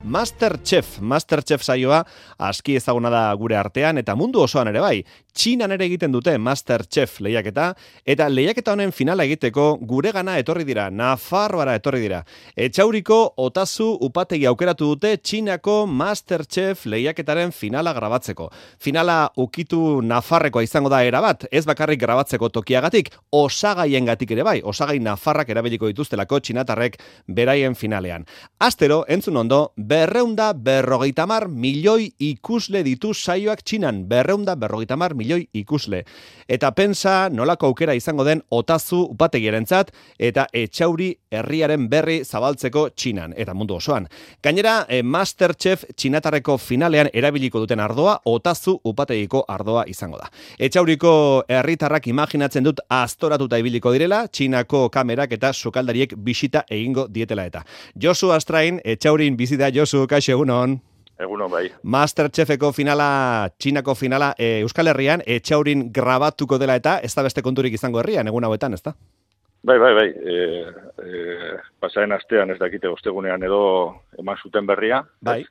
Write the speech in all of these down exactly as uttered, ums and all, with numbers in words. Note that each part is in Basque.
Masterchef, Masterchef saioa aski ezaguna da gure artean eta mundu osoan ere bai. Txinan ere egiten dute Masterchef lehiaketa eta lehiaketa honen finala egiteko guregana etorri dira, Nafarroara etorri dira. Etxauriko Otazu upategi aukeratu dute Txinako Masterchef lehiaketaren finala grabatzeko. Finala ukitu Nafarrekoa izango da erabat, ez bakarrik grabatzeko tokiagatik, osagaiengatik ere bai, osagai Nafarrak erabiliko dituztelako txinatarrek beraien finalean. Astero, entzun ondo, berreunda berrogeita hamar milioi ikusle ditu saioak Txinan, berreunda berrogeita hamar milioi ikusle. Eta pensa nolako aukera izango den Otazu upategierentzat eta Etxauri herriaren berri zabaltzeko Txinan eta mundu osoan. Gainera, eh, Masterchef txinatarreko finalean erabiliko duten ardoa Otazu upategiko ardoa izango da. Etxauriko herritarrak imaginatzen dut aztoratuta ibiliko direla, Txinako kamerak eta sukaldariek bisita egingo dietela eta. Josu Astrain, Etxaurin bizita. Josu, kaixo, egunon. Egunon, bai. Masterchefeko finala, Txinako finala, e, Euskal Herrian, Etxaurin grabatuko dela eta ez da beste konturik izango herrian, egun hauetan, ez da? Bai, bai, bai. E, e, pasaren astean ez dakite ostegunean edo eman zuten berria. Bai.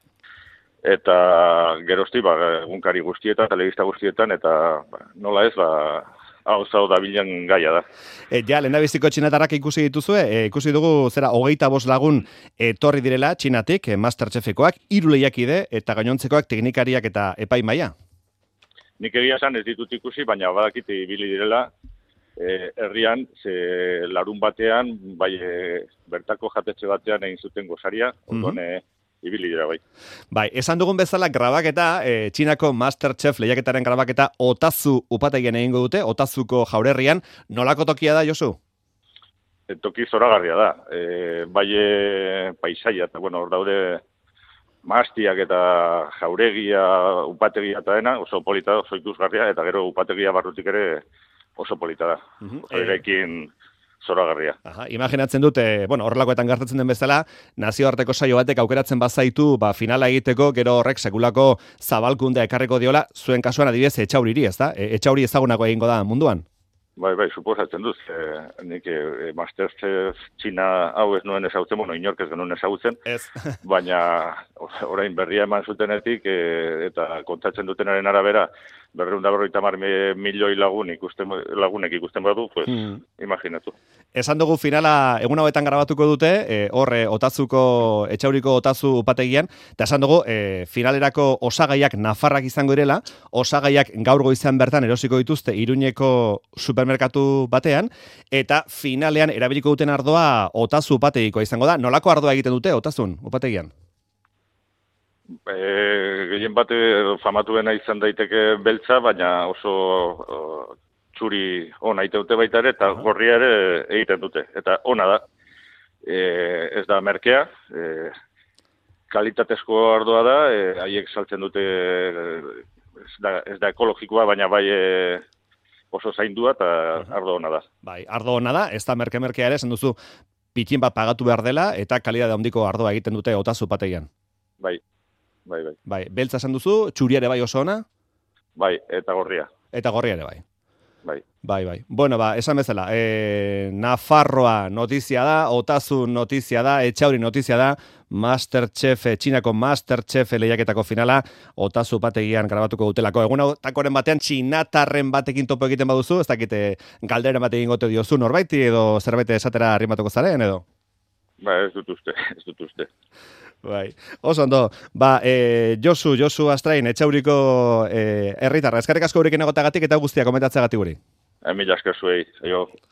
Eta gerozti, ba, egunkari guztietan, telebista guztietan, eta ba, nola ez, ba, hau zau da bilen gaia da. E, ja, lehendabiziko txinatarrak ikusi dituzue, e, ikusi dugu zera hogeita bost lagun etorri direla Txinatik, e, Masterchefekoak, hiru lehiakide eta gainontzekoak teknikariak eta epaimaia. Nik egia esan ez ditut ikusi, baina badakite ibili direla, e, herrian, ze larun batean, bai e, bertako jatetxe batean egin zuten gozaria, ondoan mm-hmm. ibili dira bai. Bai, esan dugun bezala grabaketa, e, Txinako Masterchef lehiaketaren grabaketa Otazu upategien egingo dute, Otazuko jaurerrian, nolako tokia da, Josu? E, toki zoragarria da. E, bai e, paisaia, eta bueno, hor daude mahastiak eta jauregia, upategia eta dena, oso polita da, oso ikusgarria, eta gero upategia barrutik ere oso polita da. Mm-hmm. Erekin zoragarria. Aha, imaginatzen dute, bueno, horrelakoetan gertatzen den bezala, nazioarteko saio batek aukeratzen bazaitu, ba, finala egiteko, gero horrek sekulako zabalkundea ekarriko diola, zuen kasuan adibidez Etxauriri, ez da? E, Etxauri ezagunako egingo da munduan? Bai, bai, suposatzen duz. E, nik e, Masterchef Txina hau ez nuen ezagutzen, bueno, inork ez genuen ezagutzen, ez. Baina orain berria eman zutenetik, e, eta kontatzen dutenaren arabera, berreun da berroita mar milioi lagun ikusten, lagunek ikusten badu, pues, hmm. imaginatu. Esan dugu finala egun hauetan grabatuko dute, e, horre Otazuko, Etxauriko Otazu upategian, eta esan dugu, e, finalerako osagaiak Nafarrak izango direla, osagaiak gaur goizean bertan erosiko dituzte Iruñeko supermerkatu batean, eta finalean erabiliko duten ardoa Otazu upategiko izango da. Nolako ardoa egiten dute Otazun upategian? E, gehien bate famatuena izan daiteke beltza, baina oso o, txuri ona egiten dute baita ere, eta uh-huh. gorria ere egiten dute. Eta ona da, e, ez da merkea, e, kalitatezko ardoa da, e, haiek saltzen dute, ez da, ez da ekologikoa, baina bai e, oso zaindua eta uh-huh. ardo ona da. Bai, ardo ona da, ez da merke-merkea ere, esan duzu, pitin bat pagatu behar dela, eta kalidade handiko ardoa egiten dute Otazu upategian. Bai. Bai, bai. Bai, beltza esan duzu, txuriare bai oso ona? Bai, eta gorria. Eta gorria ere bai. Bai. Bai, bai. Bueno, ba, esan bezala, e, Nafarroa notizia da, Otazu notizia da, Etxauri notizia da, Masterchef, Txinako Masterchef lehiaketako finala, Otazu upategian grabatuko dutelako. Egun takoren batean txinatarren batekin topo egiten baduzu, ez dakite galderen batekin gote diozu norbaiti edo zerbait esatera arrimatuko zaren edo? Ba, ez dut uste, ez dut uste. Bai, oso ondo, ba, e, Josu, Josu Astrain, Etxauriko e, herritarra, eskerrik asko gurekin egotagatik eta guztia komentatzagatik guri. Mila esker zuei, jo.